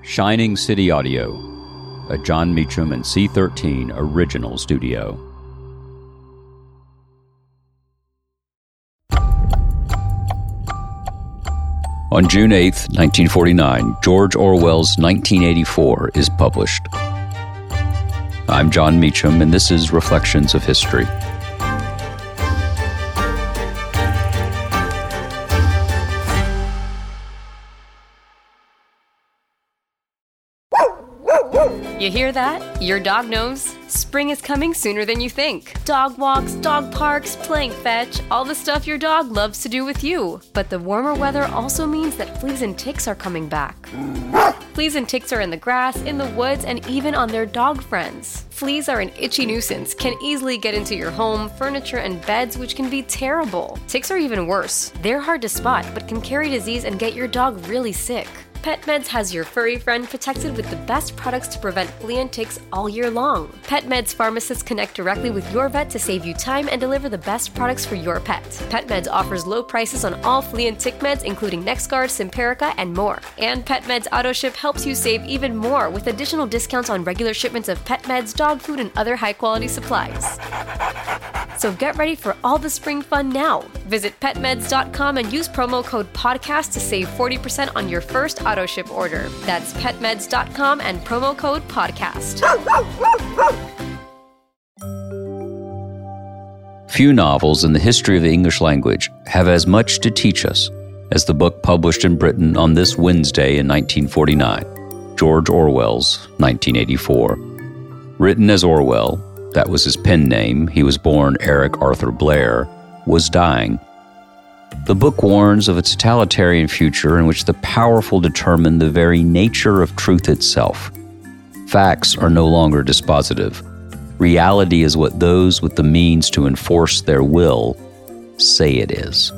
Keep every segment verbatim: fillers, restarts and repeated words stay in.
Shining City Audio, a Jon Meacham and C thirteen original studio. On June eighth, nineteen forty-nine, George Orwell's nineteen eighty-four is published. I'm Jon Meacham, and this is Reflections of History. You hear that? Your dog knows. Spring is coming sooner than you think. Dog walks, dog parks, playing fetch, all the stuff your dog loves to do with you. But the warmer weather also means that fleas and ticks are coming back. Fleas and ticks are in the grass, in the woods, and even on their dog friends. Fleas are an itchy nuisance, can easily get into your home, furniture, and beds, which can be terrible. Ticks are even worse. They're hard to spot, but can carry disease and get your dog really sick. PetMeds has your furry friend protected with the best products to prevent flea and ticks all year long. PetMeds pharmacists connect directly with your vet to save you time and deliver the best products for your pet. PetMeds offers low prices on all flea and tick meds, including NexGard, Simparica, and more. And PetMeds AutoShip helps you save even more with additional discounts on regular shipments of pet meds, dog food, and other high-quality supplies. So get ready for all the spring fun now. Visit pet meds dot com and use promo code PODCAST to save forty percent on your first auto ship order. That's pet meds dot com and promo code PODCAST. Few novels in the history of the English language have as much to teach us as the book published in Britain on this Wednesday in nineteen forty-nine, George Orwell's nineteen eighty-four. Written as Orwell, that was his pen name, he was born Eric Arthur Blair, was dying. The book warns of a totalitarian future in which the powerful determine the very nature of truth itself. Facts are no longer dispositive. Reality is what those with the means to enforce their will say it is.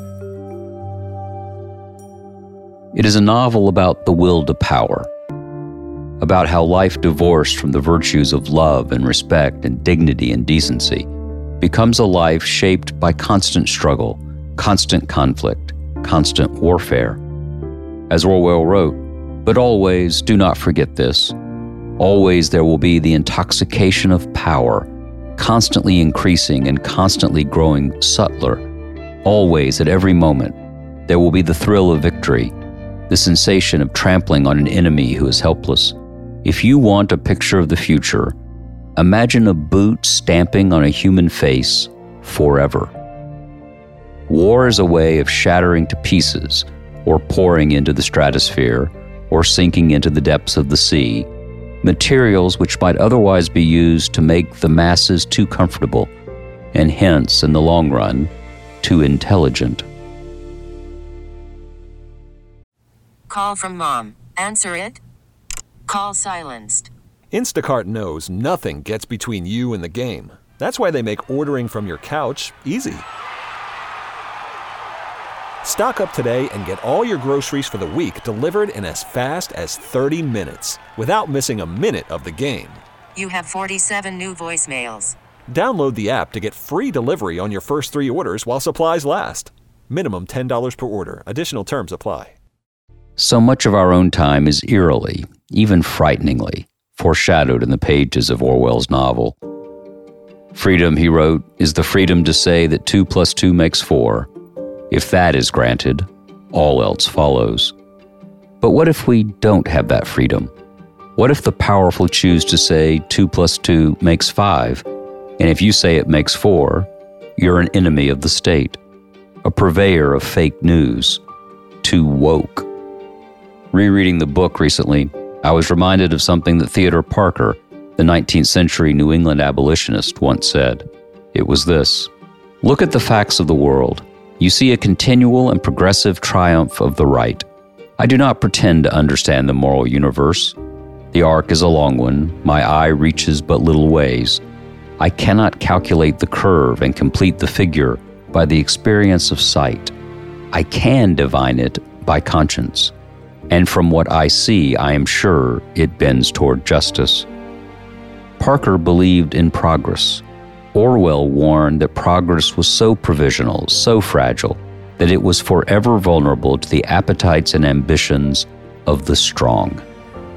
It is a novel about the will to power, about how life divorced from the virtues of love and respect and dignity and decency becomes a life shaped by constant struggle, constant conflict, constant warfare. As Orwell wrote, "But always, do not forget this, always there will be the intoxication of power, constantly increasing and constantly growing subtler. Always, at every moment, there will be the thrill of victory, the sensation of trampling on an enemy who is helpless. If you want a picture of the future, imagine a boot stamping on a human face forever. War is a way of shattering to pieces, or pouring into the stratosphere, or sinking into the depths of the sea, materials which might otherwise be used to make the masses too comfortable, and hence, in the long run, too intelligent." Call from mom. Answer it. Call silenced. Instacart knows nothing gets between you and the game. That's why they make ordering from your couch easy. Stock up today and get all your groceries for the week delivered in as fast as thirty minutes without missing a minute of the game. You have forty-seven new voicemails. Download the app to get free delivery on your first three orders while supplies last. Minimum ten dollars per order. Additional terms apply. So much of our own time is eerily, even frighteningly, foreshadowed in the pages of Orwell's novel. Freedom, he wrote, is the freedom to say that two plus two makes four. If that is granted, all else follows. But what if we don't have that freedom? What if the powerful choose to say two plus two makes five, and if you say it makes four, you're an enemy of the state, a purveyor of fake news, too woke? Rereading the book recently, I was reminded of something that Theodore Parker, the nineteenth century New England abolitionist, once said. It was this: "Look at the facts of the world. You see a continual and progressive triumph of the right. I do not pretend to understand the moral universe. The arc is a long one. My eye reaches but little ways. I cannot calculate the curve and complete the figure by the experience of sight. I can divine it by conscience. And from what I see, I am sure it bends toward justice." Parker believed in progress. Orwell warned that progress was so provisional, so fragile, that it was forever vulnerable to the appetites and ambitions of the strong.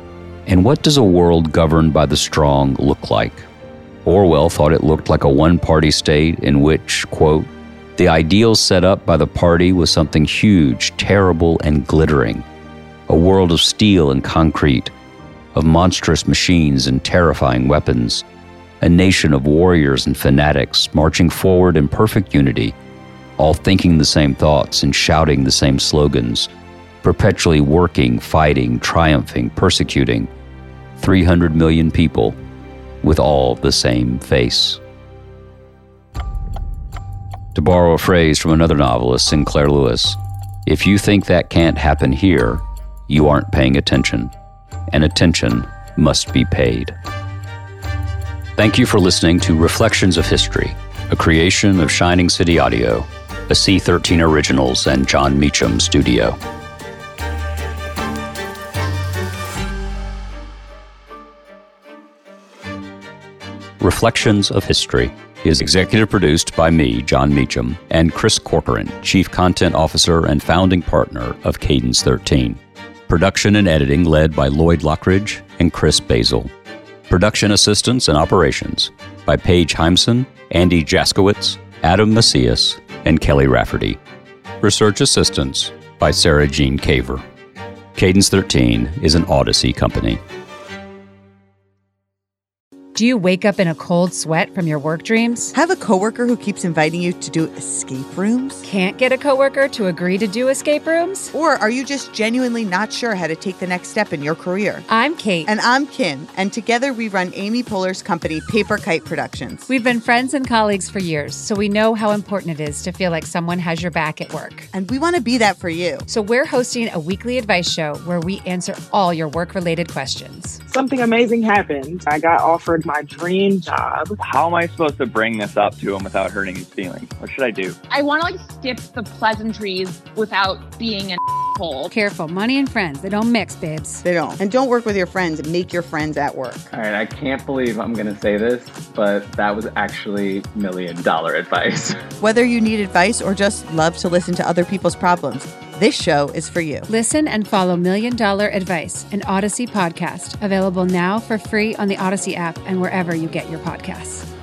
And what does a world governed by the strong look like? Orwell thought it looked like a one-party state in which, quote, the ideal set up by the party was something huge, terrible, and glittering. A world of steel and concrete, of monstrous machines and terrifying weapons. A nation of warriors and fanatics marching forward in perfect unity, all thinking the same thoughts and shouting the same slogans, perpetually working, fighting, triumphing, persecuting. three hundred million people with all the same face. To borrow a phrase from another novelist, Sinclair Lewis, if you think that can't happen here, you aren't paying attention, and attention must be paid. Thank you for listening to Reflections of History, a creation of Shining City Audio, a C thirteen Originals and John Meacham studio. Reflections of History is executive produced by me, John Meacham, and Chris Corcoran, Chief Content Officer and founding partner of Cadence thirteen. Production and editing led by Lloyd Lockridge and Chris Basil. Production assistance and operations by Paige Heimson, Andy Jaskowitz, Adam Macias, and Kelly Rafferty. Research assistance by Sarah Jean Caver. Cadence thirteen is an Odyssey company. Do you wake up in a cold sweat from your work dreams? Have a coworker who keeps inviting you to do escape rooms? Can't get a coworker to agree to do escape rooms? Or are you just genuinely not sure how to take the next step in your career? I'm Kate. And I'm Kim. And together we run Amy Poehler's company, Paper Kite Productions. We've been friends and colleagues for years, so we know how important it is to feel like someone has your back at work. And we want to be that for you. So we're hosting a weekly advice show where we answer all your work-related questions. Something amazing happened. I got offered my dream job. How am I supposed to bring this up to him without hurting his feelings? What should I do? I want to like skip the pleasantries without being an asshole. Careful, money and friends, they don't mix, babes. They don't. And don't work with your friends. Make your friends at work. All right, I can't believe I'm going to say this, but that was actually million dollar advice. Whether you need advice or just love to listen to other people's problems, this show is for you. Listen and follow Million Dollar Advice, an Odyssey podcast, available now for free on the Odyssey app and wherever you get your podcasts.